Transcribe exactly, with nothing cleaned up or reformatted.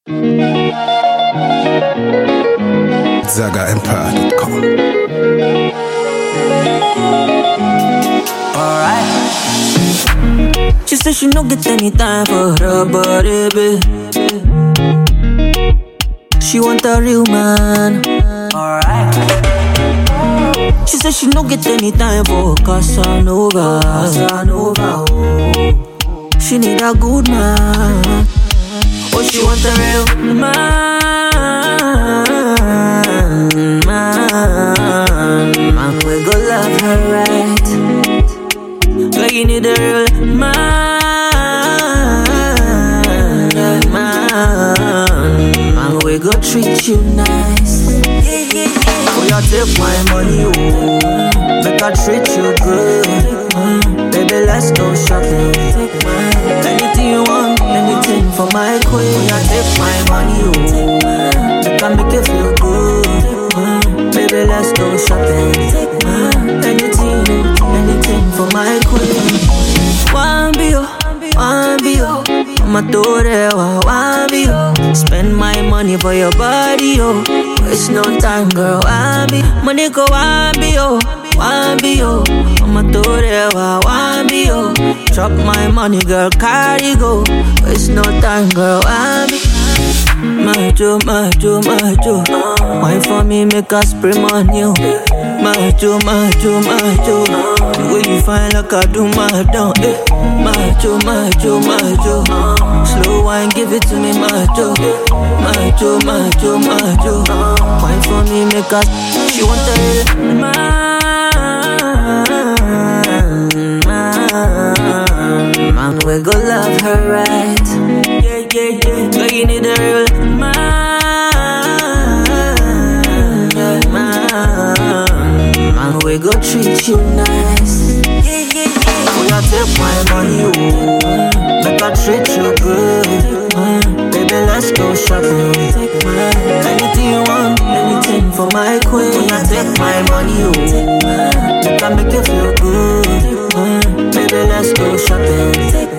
Zaga Empire dot com. Alright. She said she no get any time for her body, babe. She want a real man. Alright. She said she no get any time for Casanova. Casanova. Oh. She need a good man. Oh, she want a real man. Man, man, we go love her right. Like you need a real man. Man, man, we go treat you nice. Oh, you take my money, oh. Make I treat you good. Baby, let's go shopping. Anything you want, anything for my queen. Oh, you take my money, oh. Make I make you feel good. Baby, let's go shopping. Anything, anything for my queen. One bio, one bio. I'ma do that, one bio. Spend my money for your body, oh. Waste no time, girl, one bio. Money go one bio, one bio. I'ma do that, one bio. Drop my money, girl, carry go. Waste no time, girl, one bio. Majo, majo, majo. Wine for me, make a spray on you. Majo, majo, majo. The way you find like I do, majo. Eh. Majo, majo, majo. Slow wine, give it to me, majo. Majo, majo, majo. Wine for me, make a. She want a real man. Man, man, we go love her right. Yeah, yeah, yeah. Like you need a real man. Man, man, we go treat you nice. Yeah, yeah, yeah. Oh, you take my money, oh. Make I treat you good. Baby, let's go shopping. Anything you want, anything for my queen. Oh, you take my money, oh. Make I make you feel good. Baby, let's go shopping.